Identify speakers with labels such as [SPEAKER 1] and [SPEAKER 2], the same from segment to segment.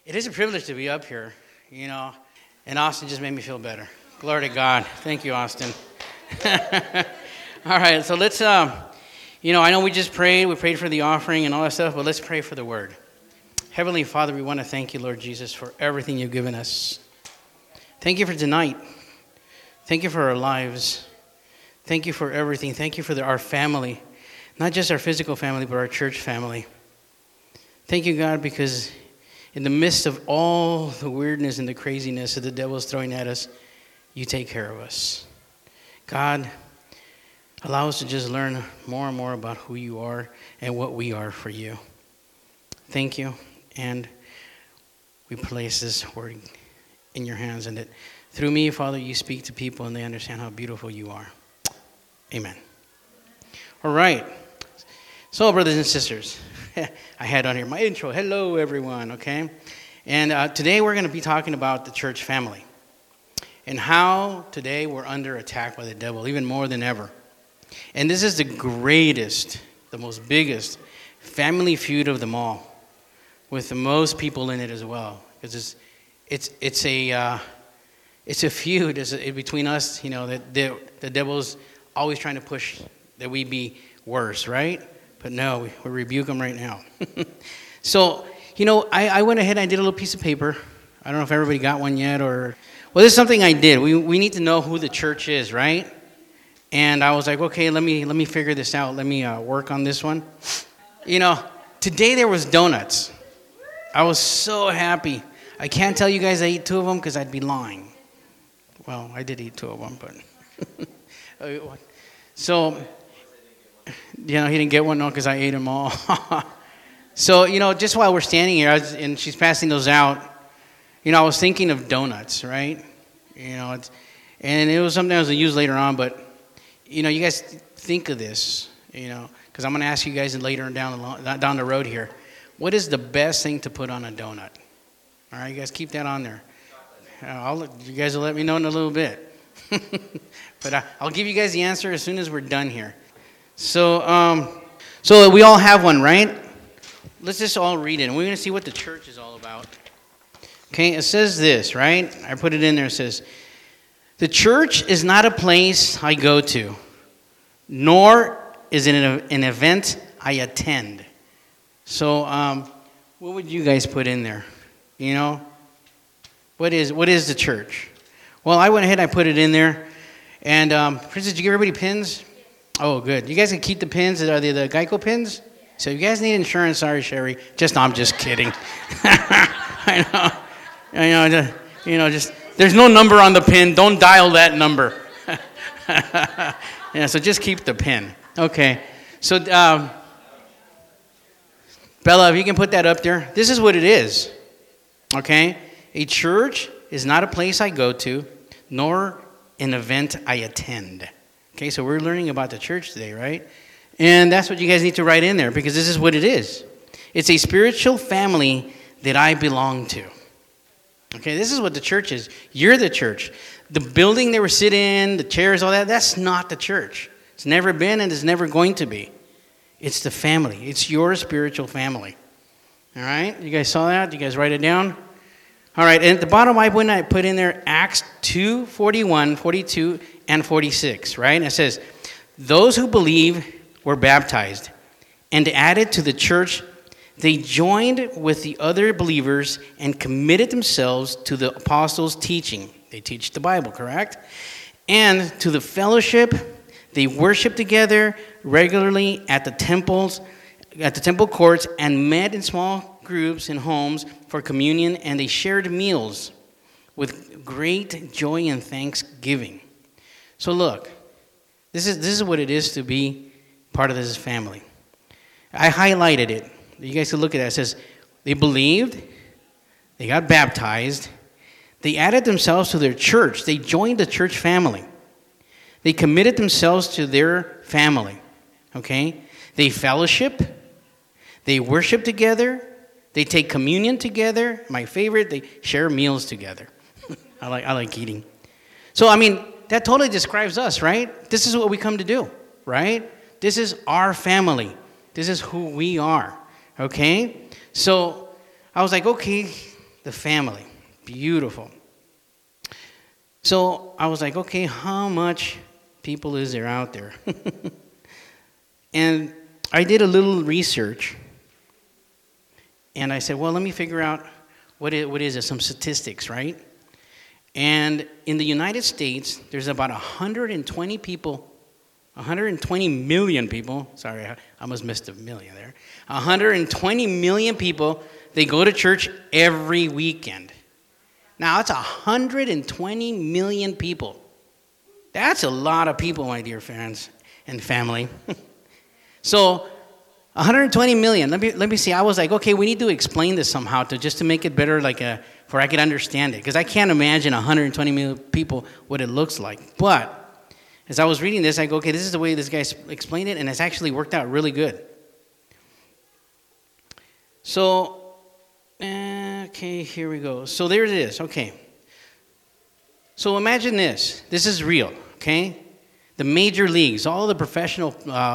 [SPEAKER 1] It is a privilege to be up here, and Austin just made me feel better. Glory to God. Thank you, Austin. All right, so let's, I know we just prayed. We prayed for the offering and all that stuff, but let's pray for the word. Heavenly Father, we want to thank you, Lord Jesus, for everything you've given us. Thank you for tonight. Thank you for our lives. Thank you for everything. Thank you for our family, not just our physical family, but our church family. Thank you, God, because in the midst of all the weirdness and the craziness that the devil's throwing at us, you take care of us. God, allow us to just learn more and more about who you are and what we are for you. Thank you, and we place this word in your hands, and that through me, Father, you speak to people and they understand how beautiful you are. Amen. All right. So, brothers and sisters, I had on here my intro. Hello, everyone, okay? And today we're going to be talking about the church family and how today we're under attack by the devil, even more than ever. And this is the greatest, the most biggest family feud of them all, with the most people in it as well. Because it's a feud between us, that the devil's always trying to push that we be worse, right? But no, we rebuke them right now. So, I went ahead and I did a little piece of paper. I don't know if everybody got one yet or... Well, this is something I did. We need to know who the church is, right? And I was like, okay, let me figure this out. Let me work on this one. Today there was donuts. I was so happy. I can't tell you guys I ate 2 of them because I'd be lying. Well, I did eat 2 of them, but... So... he didn't get one, no, because I ate them all. So, just while we're standing here, and she's passing those out, I was thinking of donuts, right? And it was something I was going to use later on, but, you guys think of this, because I'm going to ask you guys later down the road here, what is the best thing to put on a donut? All right, you guys keep that on there. You guys will let me know in a little bit. But I'll give you guys the answer as soon as we're done here. So we all have one, right? Let's just all read it, and we're going to see what the church is all about. Okay, it says this, right? I put it in there. It says, the church is not a place I go to, nor is it an event I attend. So what would you guys put in there? What is the church? Well, I went ahead and I put it in there. And, Princess, did you give everybody pins? Oh, good. You guys can keep the pins. Are they the Geico pins? So you guys need insurance. Sorry, Sherry. I'm just kidding. I know. Just there's no number on the pin. Don't dial that number. So just keep the pin. Okay. So, Bella, if you can put that up there. This is what it is. Okay? A church is not a place I go to, nor an event I attend. Okay, so we're learning about the church today, right? And that's what you guys need to write in there, because this is what it is. It's a spiritual family that I belong to. Okay, this is what the church is. You're the church. The building they were sitting in, the chairs, all that, that's not the church. It's never been and it's never going to be. It's the family. It's your spiritual family. All right, you guys saw that? You guys write it down? All right, and at the bottom, I put in there Acts 2, 41, 42, and 46, right? And it says, those who believe were baptized and added to the church. They joined with the other believers and committed themselves to the apostles' teaching. They teach the Bible, correct? And to the fellowship. They worshiped together regularly at the temple courts, and met in small groups in homes for communion, and they shared meals with great joy and thanksgiving. So look, this is what it is to be part of this family. I highlighted it. You guys can look at it. It says they believed, they got baptized, they added themselves to their church. They joined the church family. They committed themselves to their family. Okay? They fellowship. They worship together. They take communion together. My favorite, they share meals together. I like eating. So, that totally describes us, right? This is what we come to do, right? This is our family. This is who we are, okay? So I was like, okay, The family. Beautiful. So I was like, okay, how much people is there out there? And I did a little research. And I said, well, let me figure out what is it, some statistics, right? And in the United States, there's about 120 million people. Sorry, I almost missed a million there. 120 million people, they go to church every weekend. Now, that's 120 million people. That's a lot of people, my dear friends and family. So, 120 million. Let me see. I was like, okay, we need to explain this somehow just to make it better, for I could understand it, because I can't imagine 120 million people what it looks like. But as I was reading this, I go, okay, this is the way this guy explained it, and it's actually worked out really good. So, okay, here we go. So there it is. Okay. So imagine this. This is real. Okay, the major leagues, all the professional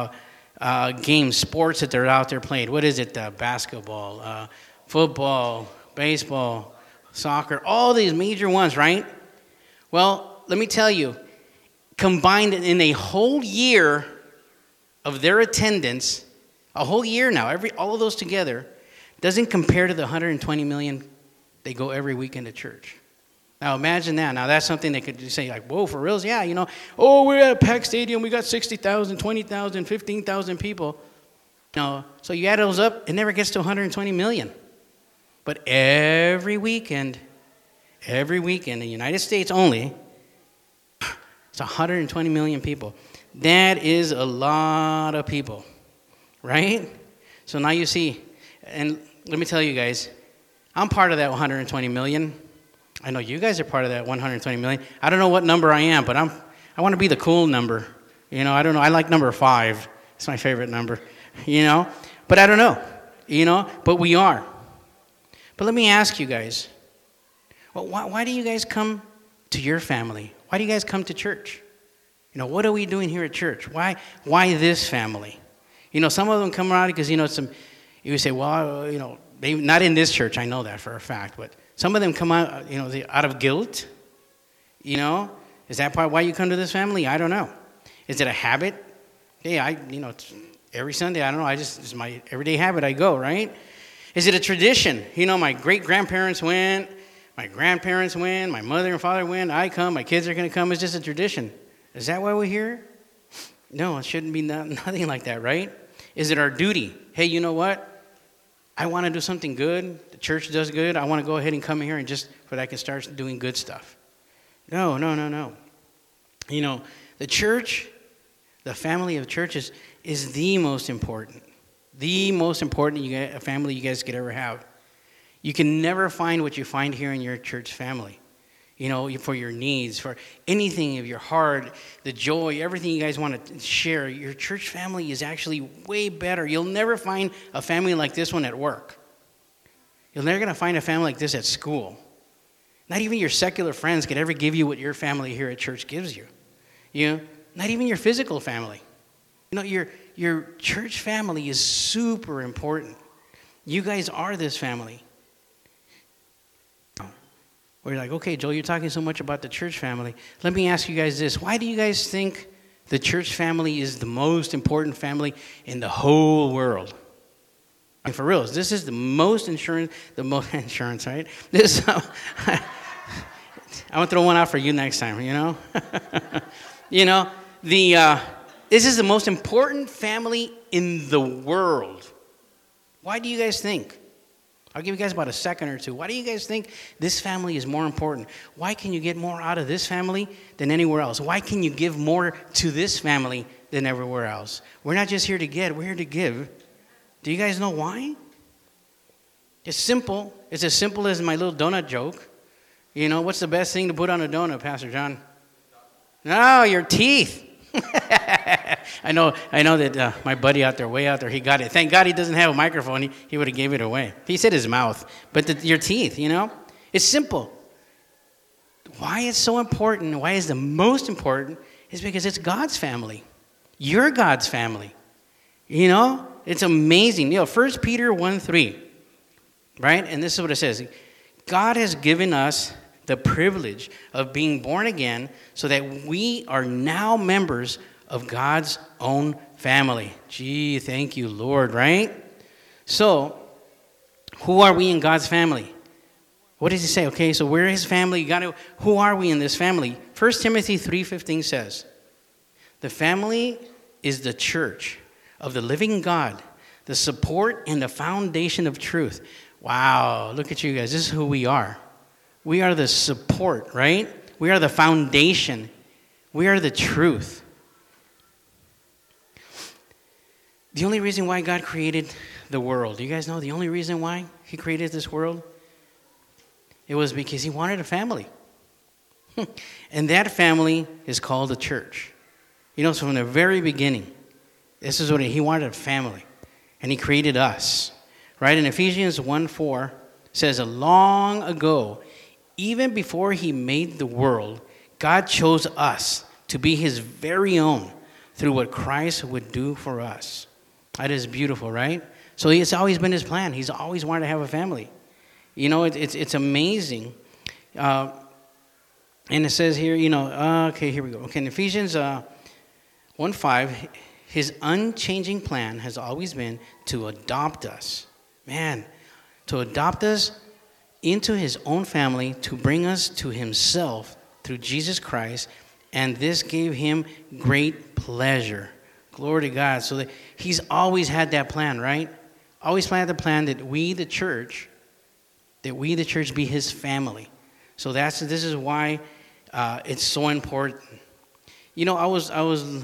[SPEAKER 1] games, sports that they're out there playing. What is it? Basketball, football, baseball, soccer, all these major ones, right? Well, let me tell you, combined in a whole year of their attendance, a whole year now, all of those together, doesn't compare to the 120 million they go every weekend to church. Now imagine that. Now that's something they could just say, like, whoa, for reals? Yeah, we're at a packed stadium, we got 60,000, 20,000, 15,000 people. So you add those up, it never gets to 120 million. But every weekend in the United States only, it's 120 million people. That is a lot of people, right? So now you see, and let me tell you guys, I'm part of that 120 million. I know you guys are part of that 120 million. I don't know what number I am, but I want to be the cool number. I don't know. I like number 5. It's my favorite number, But I don't know, But we are. But let me ask you guys, well, why do you guys come to your family? Why do you guys come to church? What are we doing here at church? Why this family? Some of them come around because, you say, well, they not in this church. I know that for a fact, but some of them come out, out of guilt. Is that part why you come to this family? I don't know. Is it a habit? Hey, it's every Sunday. I don't know. It's my everyday habit. I go, right? Is it a tradition? My great-grandparents went, my grandparents went, my mother and father went, I come, my kids are going to come. It's just a tradition. Is that why we're here? No, it shouldn't be nothing like that, right? Is it our duty? Hey, you know what? I want to do something good. The church does good. I want to go ahead and come here and just so that I can start doing good stuff. No. The church, the family of churches is the most important. The most important family you guys could ever have. You can never find what you find here in your church family. For your needs, for anything of your heart, the joy, everything you guys want to share. Your church family is actually way better. You'll never find a family like this one at work. You're never going to find a family like this at school. Not even your secular friends could ever give you what your family here at church gives you. Not even your physical family. Your church family is super important. You guys are this family. We're like, okay, Joel, you're talking so much about the church family. Let me ask you guys this. Why do you guys think the church family is the most important family in the whole world? And for real, this is the most insurance, right? This, I'm going to throw one out for you next time, This is the most important family in the world. Why do you guys think? I'll give you guys about a second or two. Why do you guys think this family is more important? Why can you get more out of this family than anywhere else? Why can you give more to this family than everywhere else? We're not just here to get, we're here to give. Do you guys know why? It's simple. It's as simple as my little donut joke. What's the best thing to put on a donut, Pastor John? No, your teeth. I know that my buddy way out there, he got it. Thank God he doesn't have a microphone. He would have gave it away. He said his mouth, but your teeth, It's simple. Why it's so important, why it's the most important, is because it's God's family. You're God's family. It's amazing. 1 Peter 1:3, right? And this is what it says. God has given us the privilege of being born again so that we are now members of God's own family. Gee, thank you, Lord, right? So, who are we in God's family? What does he say? Okay, so we're his family. Who are we in this family? 1 Timothy 3:15 says, the family is the church of the living God, the support and the foundation of truth. Wow, look at you guys. This is who we are. We are the support, right? We are the foundation. We are the truth. The only reason why God created the world, do you guys know the only reason why he created this world? It was because he wanted a family. And that family is called the church. You know, so from the very beginning, this is what he wanted, a family. And he created us. Right? In Ephesians 1:4 says, long ago, even before he made the world, God chose us to be his very own through what Christ would do for us. That is beautiful, right? So it's always been his plan. He's always wanted to have a family. You know, it's amazing. And it says here, you know, okay, here we go. Okay, in Ephesians 1:5, his unchanging plan has always been to adopt us. Man, to adopt us into his own family, to bring us to himself through Jesus Christ, and this gave him great pleasure. Glory to God. So that he's always had that plan, right? Always had the plan that we, the church, be his family. So this is why it's so important. You know, I was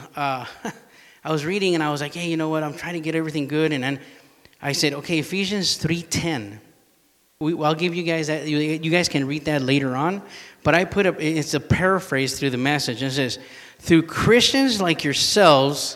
[SPEAKER 1] reading and I was like, hey, you know what? I'm trying to get everything good, and then I said, okay, Ephesians 3:10. I'll give you guys that. You guys can read that later on. But I put up, it's a paraphrase through the Message. And it says, through Christians like yourselves,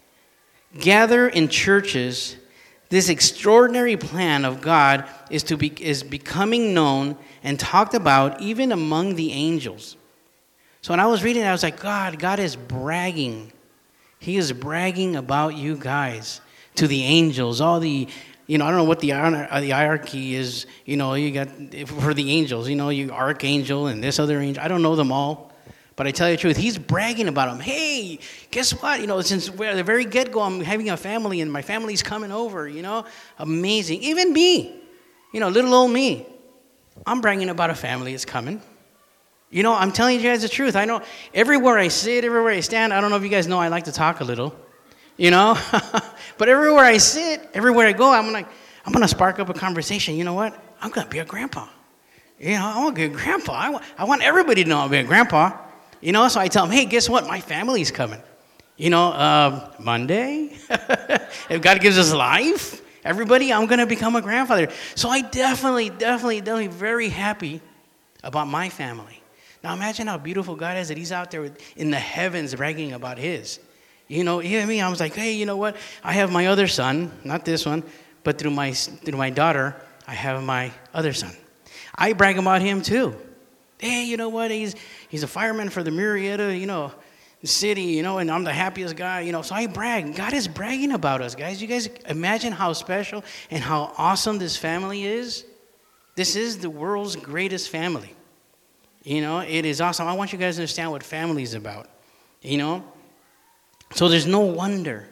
[SPEAKER 1] gather in churches, this extraordinary plan of God is becoming known and talked about even among the angels. So when I was reading it, I was like, God is bragging. He is bragging about you guys to the angels, all the, you know, I don't know what the hierarchy is, you know, you got, for the angels, you know, you archangel and this other angel. I don't know them all, but I tell you the truth, he's bragging about them. Hey, guess what? You know, since the very get-go, I'm having a family and my family's coming over, you know, amazing. Even me, you know, little old me, I'm bragging about a family that's coming. You know, I'm telling you guys the truth. I know everywhere I sit, everywhere I stand, I don't know if you guys know, I like to talk a little. You know, but everywhere I sit, everywhere I go, I'm gonna spark up a conversation. You know what? I'm gonna be a grandpa. You know, I want to be a grandpa. I want everybody to know I'll be a grandpa. You know, so I tell them, hey, guess what? My family's coming. You know, Monday, if God gives us life, everybody, I'm gonna become a grandfather. So I definitely very happy about my family. Now imagine how beautiful God is that He's out there in the heavens bragging about His. You know, me, I was like, hey, you know what? I have my other son, not this one, but through my daughter, I have my other son. I brag about him too. Hey, you know what? He's a fireman for the Murrieta, you know, city, you know, and I'm the happiest guy, you know. So I brag. God is bragging about us, guys. You guys imagine how special and how awesome this family is. This is the world's greatest family. You know, it is awesome. I want you guys to understand what family is about, you know. So there's no wonder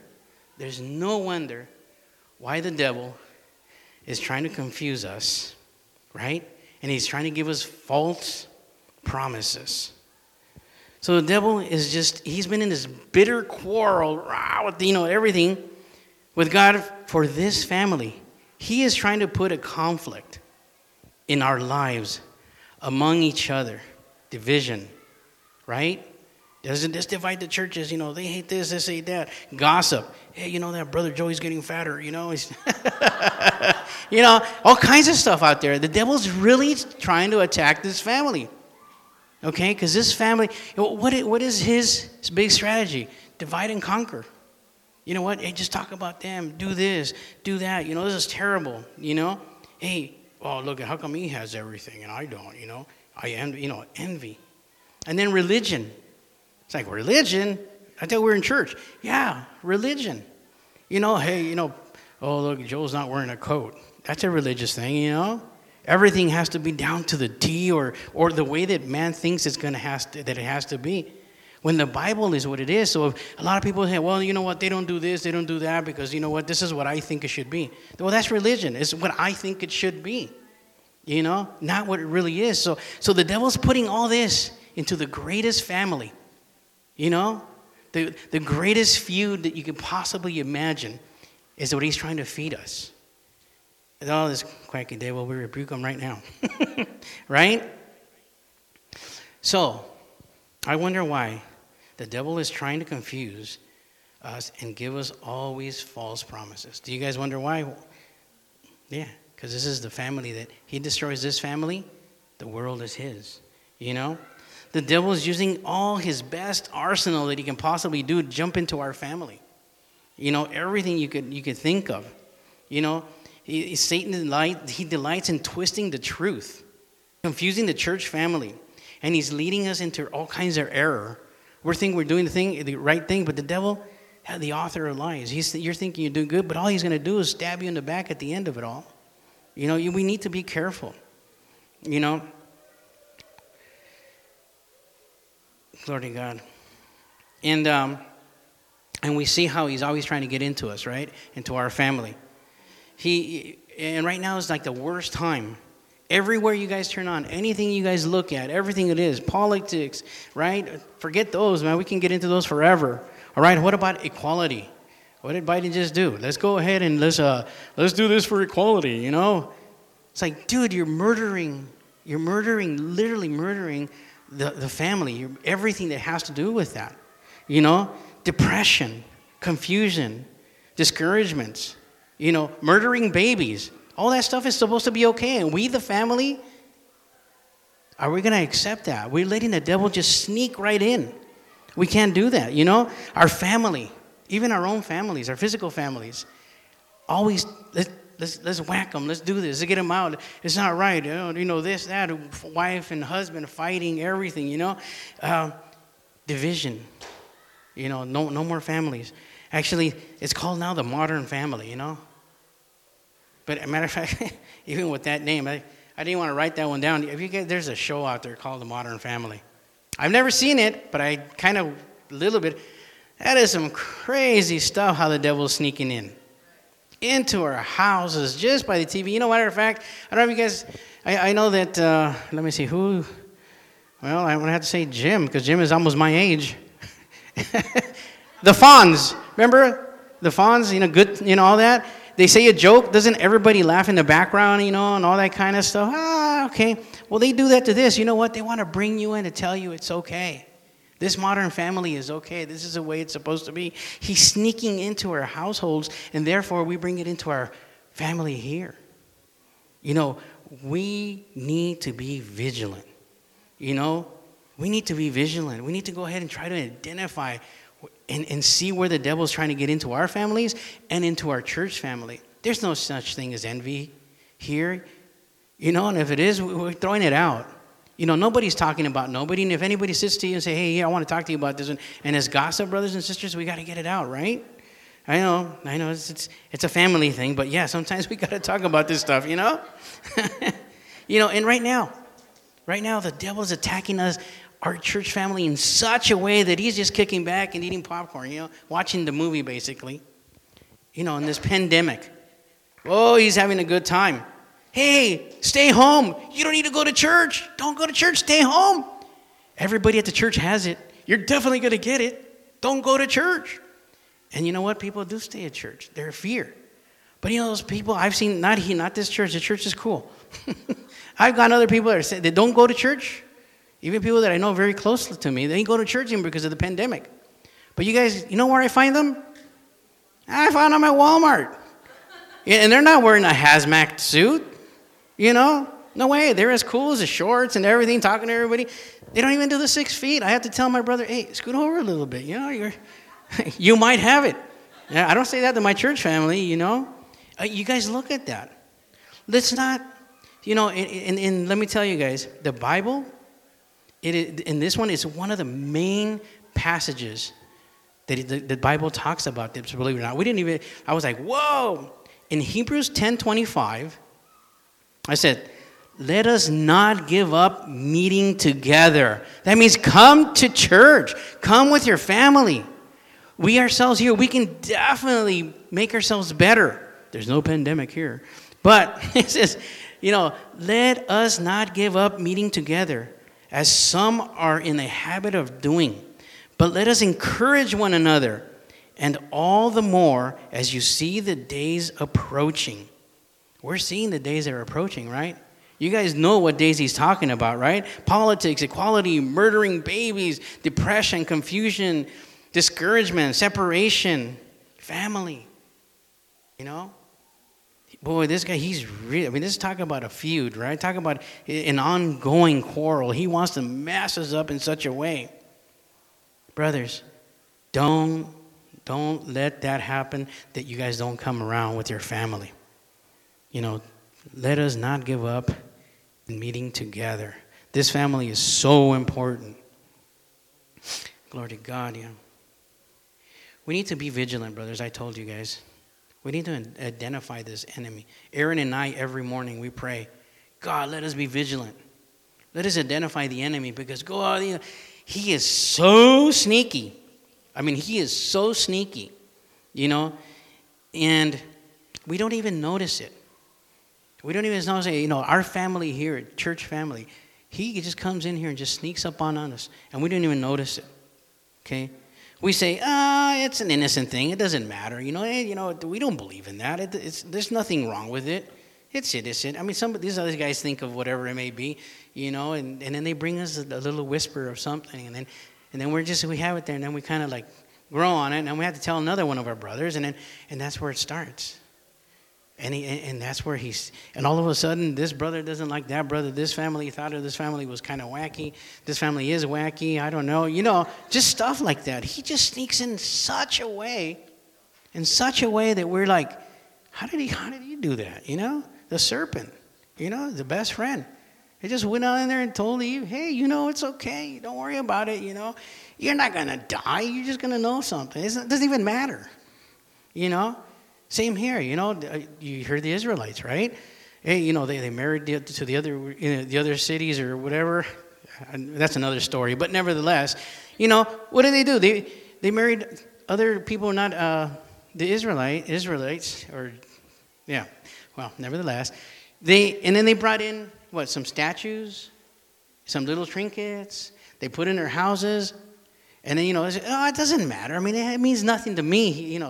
[SPEAKER 1] why the devil is trying to confuse us, right? And he's trying to give us false promises. So the devil is he's been in this bitter quarrel with, you know, everything with God for this family. He is trying to put a conflict in our lives among each other, division, right? Doesn't this divide the churches? You know, they hate this, they hate that. Gossip. Hey, you know that brother Joey's getting fatter, you know. He's you know, all kinds of stuff out there. The devil's really trying to attack this family. Okay, because this family, what is his big strategy? Divide and conquer. You know what? Hey, just talk about them. Do this, do that. You know, this is terrible, you know. Hey, oh, look, how come he has everything and I don't, you know. I envy, you know, envy. And then religion. It's like, religion? I thought we were in church. Yeah, religion. You know, hey, you know, oh, look, Joel's not wearing a coat. That's a religious thing, you know. everything has to be down to the T or the way that man thinks that it has to be. When the Bible is what it is. So if a lot of people say, well, you know what, they don't do this, they don't do that, because you know what, this is what I think it should be. Well, that's religion. It's what I think it should be. Not what it really is. So the devil's putting all this into the greatest family. The greatest feud that you could possibly imagine is what he's trying to feed us. And all this quacky devil, we rebuke him right now. Right? So, I wonder why the devil is trying to confuse us and give us always false promises. Do you guys wonder why? Yeah, because this is the family that he destroys this family, the world is his. The devil is using all his best arsenal that he can possibly do to jump into our family. Everything you could think of. Satan delights in twisting the truth, confusing the church family, and he's leading us into all kinds of error. We think we're doing the right thing, but the devil, the author of lies, you're thinking you're doing good, but all he's going to do is stab you in the back at the end of it all. We need to be careful. Glory to God. And we see how he's always trying to get into us, right? Into our family. And right now is like the worst time. Everywhere you guys turn on, anything you guys look at, everything it is, politics, right? Forget those, man. We can get into those forever. All right, what about equality? What did Biden just do? Let's go ahead and let's do this for equality, It's like, dude, you're murdering, literally murdering the family, everything that has to do with that. Depression, confusion, discouragements, murdering babies. All that stuff is supposed to be okay. And we, the family, are we going to accept that? We're letting the devil just sneak right in. We can't do that, Our family, even our own families, our physical families, always, let's whack them. Let's do this. Let's get them out. It's not right. This, that, wife and husband fighting, everything, division. No more families. Actually, it's called now the modern family, But as a matter of fact, even with that name, I didn't want to write that one down. There's a show out there called The Modern Family. I've never seen it, but I kind of, a little bit. That is some crazy stuff how the devil's sneaking into our houses just by the TV. Matter of fact, I don't know if you guys, I know that, let me see, who, well, I'm going to have to say Jim, because Jim is almost my age. The Fonz, remember? The Fonz, good, all that. They say a joke, doesn't everybody laugh in the background, and all that kind of stuff? Okay. Well, they do that to this. You know what? They want to bring you in to tell you it's okay. This modern family is okay. This is the way it's supposed to be. He's sneaking into our households, and therefore we bring it into our family here. We need to be vigilant. We need to be vigilant. We need to go ahead and try to identify and see where the devil's trying to get into our families and into our church family. There's no such thing as envy here. And if it is, we're throwing it out. Nobody's talking about nobody. And if anybody sits to you and say, hey, I want to talk to you about this, and it's gossip, brothers and sisters, we got to get it out, right? I know, it's a family thing, but yeah, sometimes we got to talk about this stuff, And right now, the devil's attacking us, our church family, in such a way that he's just kicking back and eating popcorn, watching the movie, basically, in this pandemic. Oh, he's having a good time. Hey, stay home. You don't need to go to church. Don't go to church. Stay home. Everybody at the church has it. You're definitely going to get it. Don't go to church. And you know what? People do stay at church. They're fear. But those people I've seen, not this church. The church is cool. I've got other people that say they don't go to church. Even people that I know very closely to me, they didn't go to church even because of the pandemic. But you guys, you know where I find them? I found them at Walmart. And they're not wearing a hazmat suit. No way. They're as cool as the shorts and everything, talking to everybody. They don't even do the 6 feet. I have to tell my brother, hey, scoot over a little bit. You might have it. I don't say that to my church family, You guys look at that. Let's not, and let me tell you guys, the Bible, in this one, is one of the main passages that the Bible talks about this, believe it or not. I was like, whoa. In Hebrews 10:25, I said, let us not give up meeting together. That means come to church. Come with your family. We ourselves here, we can definitely make ourselves better. There's no pandemic here. But it says, let us not give up meeting together, as some are in the habit of doing. But let us encourage one another, and all the more as you see the days approaching. We're seeing the days that are approaching, right? You guys know what days he's talking about, right? Politics, equality, murdering babies, depression, confusion, discouragement, separation, family. Boy, this guy, he's really, this is talking about a feud, right? Talking about an ongoing quarrel. He wants to mess us up in such a way. Brothers, don't let that happen, that you guys don't come around with your family. Let us not give up in meeting together. This family is so important. Glory to God, We need to be vigilant, brothers. I told you guys. We need to identify this enemy. Aaron and I, every morning, we pray, God, let us be vigilant. Let us identify the enemy, because God, he is so sneaky. He is so sneaky, and we don't even notice it. We don't even notice it. Our family here, church family, he just comes in here and just sneaks up on us, and we don't even notice it, okay? We say, it's an innocent thing. It doesn't matter. We don't believe in that. There's nothing wrong with it. It's innocent. Some of these other guys think of whatever it may be, and then they bring us a little whisper of something, and then we have it there, and then we kind of like grow on it, and then we have to tell another one of our brothers, and that's where it starts. And that's where and all of a sudden, this brother doesn't like that brother. This family thought this family was kind of wacky. This family is wacky. I don't know. Just stuff like that. He just sneaks in such a way that we're like, how did he do that? The serpent, the best friend. He just went out in there and told Eve, hey, it's okay. Don't worry about it. You're not going to die. You're just going to know something. It doesn't even matter. Same here, you heard the Israelites, right? Hey, they married to the other cities or whatever. That's another story. But nevertheless, what do? They married other people, not the Israelites, or yeah. Well, nevertheless, then they brought in some statues, some little trinkets. They put in their houses, and then it doesn't matter. It means nothing to me,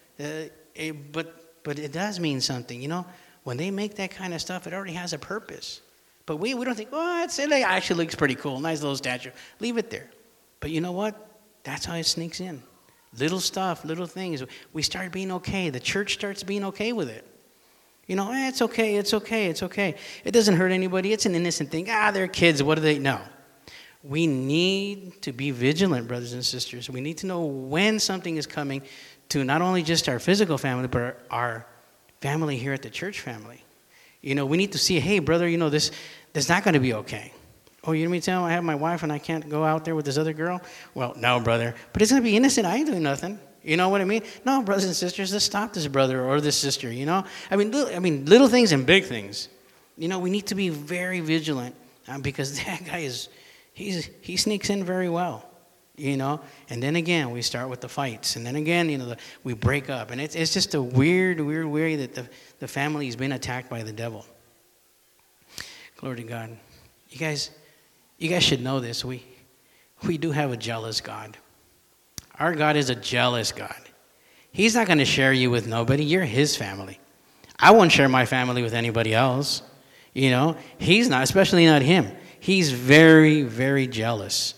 [SPEAKER 1] But it does mean something, When they make that kind of stuff, it already has a purpose. But we don't think, it actually looks pretty cool, nice little statue. Leave it there. But you know what? That's how it sneaks in. Little stuff, little things. We start being okay. The church starts being okay with it. It's okay. It doesn't hurt anybody. It's an innocent thing. They're kids. What do they know? We need to be vigilant, brothers and sisters. We need to know when something is coming to not only just our physical family, but our family here at the church family. We need to see, hey, brother, this is not going to be okay. Oh, you mean to tell me I have my wife and I can't go out there with this other girl? Well, no, brother. But it's going to be innocent. I ain't doing nothing. You know what I mean? No, brothers and sisters, let's stop this brother or this sister, little things and big things. We need to be very vigilant because that guy he sneaks in very well. And then again, we start with the fights. And then again, we break up. And it's just a weird way that the family has been attacked by the devil. Glory to God. You guys should know this. We do have a jealous God. Our God is a jealous God. He's not going to share you with nobody. You're his family. I won't share my family with anybody else. He's not, especially not him. He's very, very jealous.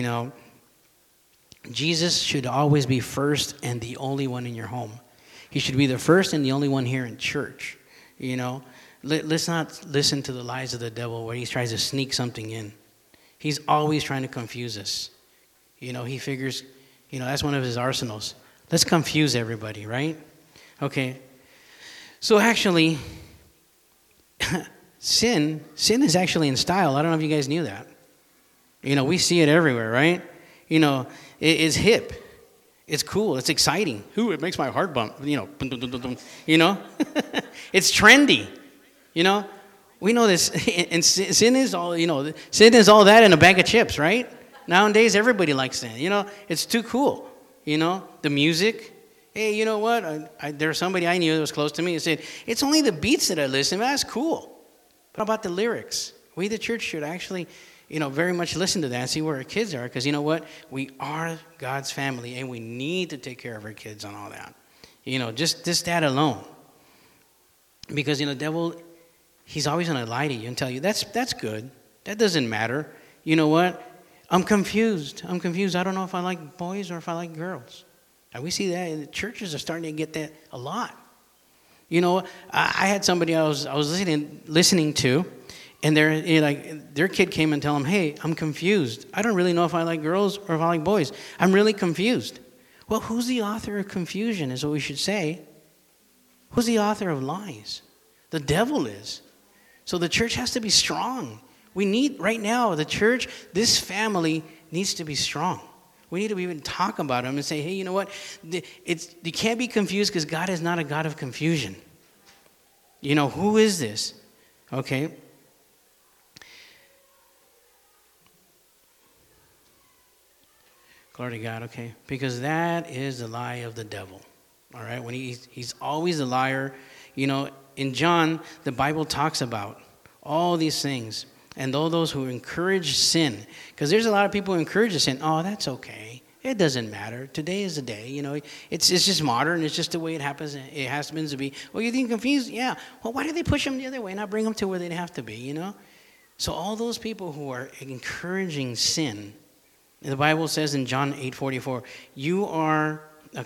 [SPEAKER 1] Jesus should always be first and the only one in your home. He should be the first and the only one here in church. Let's not listen to the lies of the devil where he tries to sneak something in. He's always trying to confuse us. He figures, that's one of his arsenals. Let's confuse everybody, right? Okay. So actually, sin is actually in style. I don't know if you guys knew that. We see it everywhere, right? It's hip. It's cool. It's exciting. It makes my heart bump. It's trendy. We know this, and sin is all, sin is all that in a bag of chips, right? Nowadays, everybody likes sin. It's too cool. The music. Hey, you know what? There's somebody I knew that was close to me who said, it's only the beats that I listen to. That's cool. But how about the lyrics? We, the church, should actually, very much listen to that and see where our kids are. Because you know what? We are God's family, and we need to take care of our kids on all that. Just that alone. Because, the devil, he's always going to lie to you and tell you, that's good. That doesn't matter. You know what? I'm confused. I don't know if I like boys or if I like girls. And we see that in the churches are starting to get that a lot. I had somebody I was listening to, and their kid came and tell them, hey, I'm confused. I don't really know if I like girls or if I like boys. I'm really confused. Well, who's the author of confusion is what we should say. Who's the author of lies? The devil is. So the church has to be strong. We need, right now, the church, this family needs to be strong. We need to even talk about them and say, hey, you know what? You can't be confused because God is not a God of confusion. Who is this? Okay. Glory to God, okay. Because that is the lie of the devil. All right? When he's always a liar. In John, the Bible talks about all these things. And those who encourage sin, because there's a lot of people who encourage sin. Oh, that's okay. It doesn't matter. Today is the day. It's just modern. It's just the way it happens. It has to be. Well, you think confused? Yeah. Well, why do they push them the other way and not bring them to where they'd have to be? So all those people who are encouraging sin, the Bible says in John 8:44, you are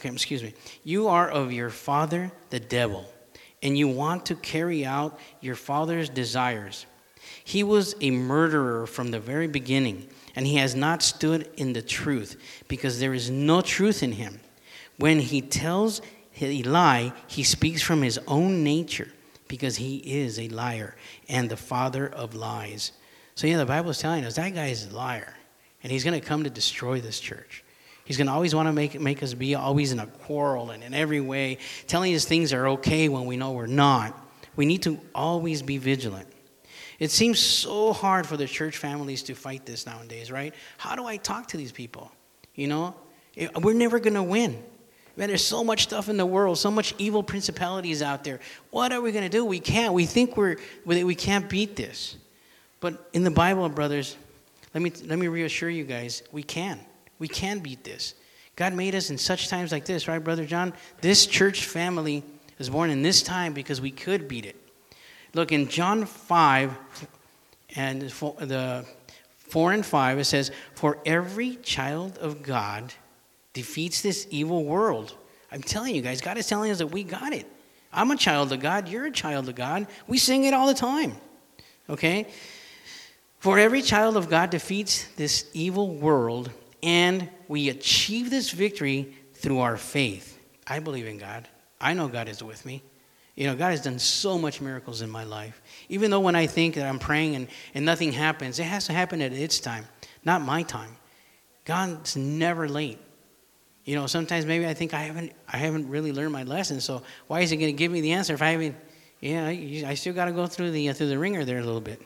[SPEAKER 1] of your father, the devil, and you want to carry out your father's desires. He was a murderer from the very beginning, and he has not stood in the truth, because there is no truth in him. When he tells a lie, he speaks from his own nature, because he is a liar and the father of lies. So the Bible is telling us that guy is a liar, and he's going to come to destroy this church. He's going to always want to make us be always in a quarrel and in every way, telling us things are okay when we know we're not. We need to always be vigilant. It seems so hard for the church families to fight this nowadays, right? How do I talk to these people? We're never going to win. Man, there's so much stuff in the world, so much evil principalities out there. What are we going to do? We can't. We think we can't beat this. But in the Bible, brothers, let me reassure you guys, we can. We can beat this. God made us in such times like this, right, Brother John? This church family was born in this time because we could beat it. Look, in John 5, and the 4 and 5, it says, for every child of God defeats this evil world. I'm telling you guys, God is telling us that we got it. I'm a child of God. You're a child of God. We sing it all the time. Okay? For every child of God defeats this evil world, and we achieve this victory through our faith. I believe in God. I know God is with me. God has done so much miracles in my life. Even though when I think that I'm praying and nothing happens, it has to happen at its time, not my time. God's never late. Sometimes maybe I think I haven't really learned my lesson, so why is he going to give me the answer if I haven't? Yeah, I still got to go through the ringer there a little bit.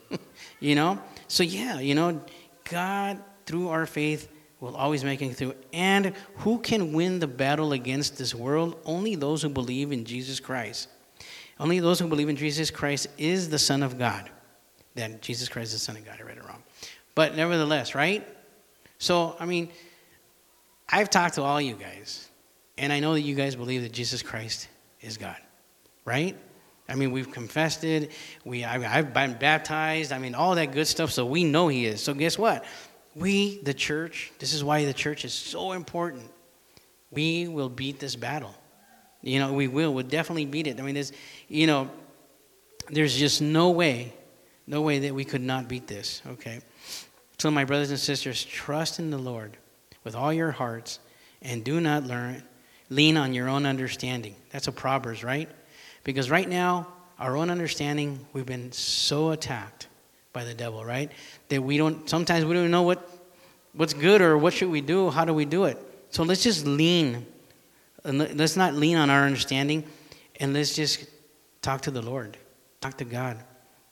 [SPEAKER 1] So God, through our faith, will always make it through. And who can win the battle against this world? Only those who believe in Jesus Christ. Only those who believe in Jesus Christ is the Son of God. Then Jesus Christ is the Son of God. I read it wrong. But nevertheless, right? So, I've talked to all you guys, and I know that you guys believe that Jesus Christ is God, right? We've confessed it. I've been baptized. All that good stuff, so we know he is. So guess what? We, the church, this is why the church is so important. We will beat this battle. We'll definitely beat it. There's just no way that we could not beat this, okay? So my brothers and sisters, trust in the Lord with all your hearts, and do not lean on your own understanding. That's a Proverbs, right? Because right now, our own understanding, we've been so attacked by the devil, right? That sometimes we don't know what's good or what should we do, how do we do it. So let's just lean. And let's not lean on our understanding, and let's just talk to the Lord. Talk to God.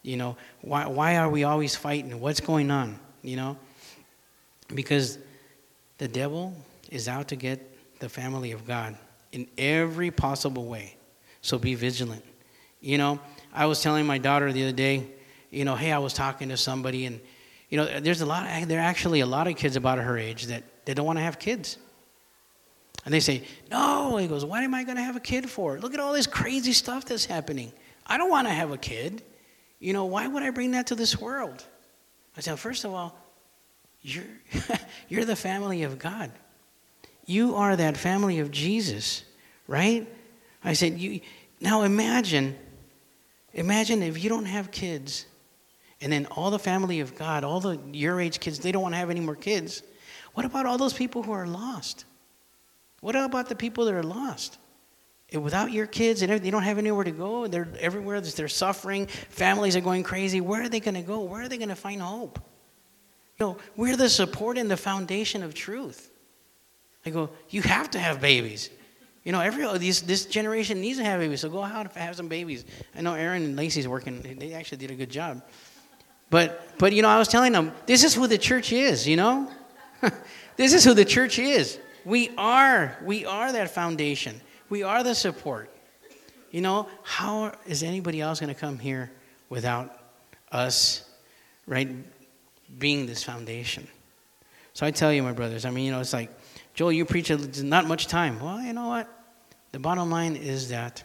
[SPEAKER 1] You know, why are we always fighting? What's going on? You know, because the devil is out to get the family of God in every possible way. So be vigilant. You know, I was telling my daughter the other day, you know, hey, I was talking to somebody, and you know, there are actually a lot of kids about her age that they don't want to have kids. And they say, no, he goes, what am I going to have a kid for? Look at all this crazy stuff that's happening. I don't want to have a kid. You know, why would I bring that to this world? I said, first of all, you're the family of God. You are that family of Jesus, right? I said, now imagine if you don't have kids, and then all the family of God, all your age kids, they don't want to have any more kids. What about all those people who are lost? What about the people that are lost? And without your kids, and they don't have anywhere to go. They're everywhere. They're suffering. Families are going crazy. Where are they going to go? Where are they going to find hope? You know, we're the support and the foundation of truth. I go, you have to have babies. You know, this generation needs to have babies, so go out and have some babies. I know Aaron and Lacey's working. They actually did a good job. But you know, I was telling them, this is who the church is, you know? This is who the church is. We are that foundation. We are the support. You know, how is anybody else going to come here without us, right, being this foundation? So I tell you, my brothers, I mean, you know, it's like, Joel, you preach not much time. Well, you know what? The bottom line is that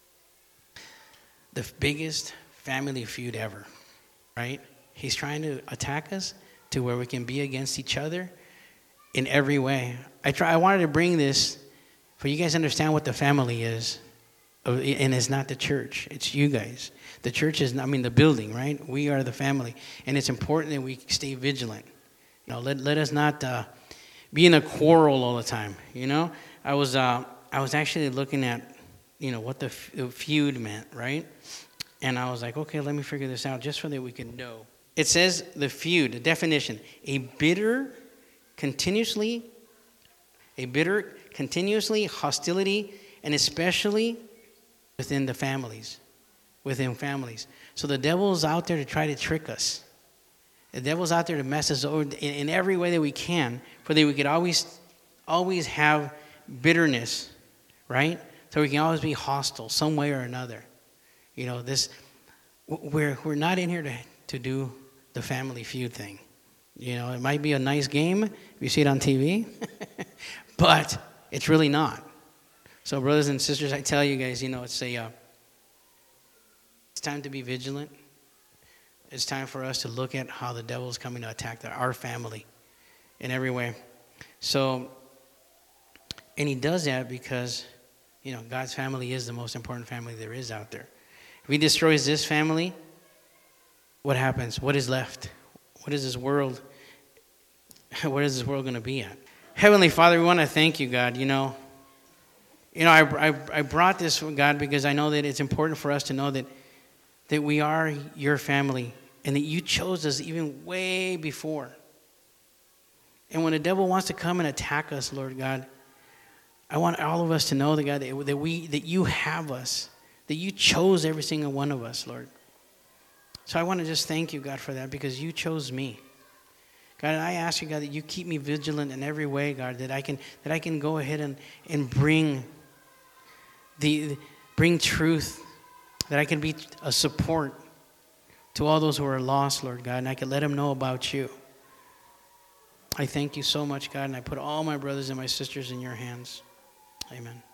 [SPEAKER 1] the biggest family feud ever, right? He's trying to attack us to where we can be against each other in every way. I wanted to bring this for you guys to understand what the family is. And it's not the church. It's you guys. The church is, the building, right? We are the family. And it's important that we stay vigilant. You know, let us not be in a quarrel all the time, you know? I was actually looking at, you know, what the feud meant, right? And I was like, okay, let me figure this out just so that we can know. It says the feud, the definition, a bitter, continuously hostility, and especially within families. So the devil's out there to try to trick us. The devil's out there to mess us over in every way that we can, for that we could always have bitterness, right? So we can always be hostile some way or another. You know, we're not in here to do the family feud thing. You know, it might be a nice game if you see it on TV, but it's really not. So brothers and sisters, I tell you guys, you know, it's time to be vigilant. It's time for us to look at how the devil is coming to attack our family in every way. So, and he does that because, you know, God's family is the most important family there is out there. If he destroys this family, what happens? What is left? What is this world? What is this world going to be at? Heavenly Father, we want to thank you, God. You know, I brought this, God, because I know that it's important for us to know that we are your family and that you chose us even way before. And when the devil wants to come and attack us, Lord God, I want all of us to know, that God, that you have us, that you chose every single one of us, Lord. So I want to just thank you, God, for that, because you chose me. God, I ask you, God, that you keep me vigilant in every way, God, that I can go ahead and bring truth, that I can be a support to all those who are lost, Lord God, and I can let them know about you. I thank you so much, God, and I put all my brothers and my sisters in your hands. Amen.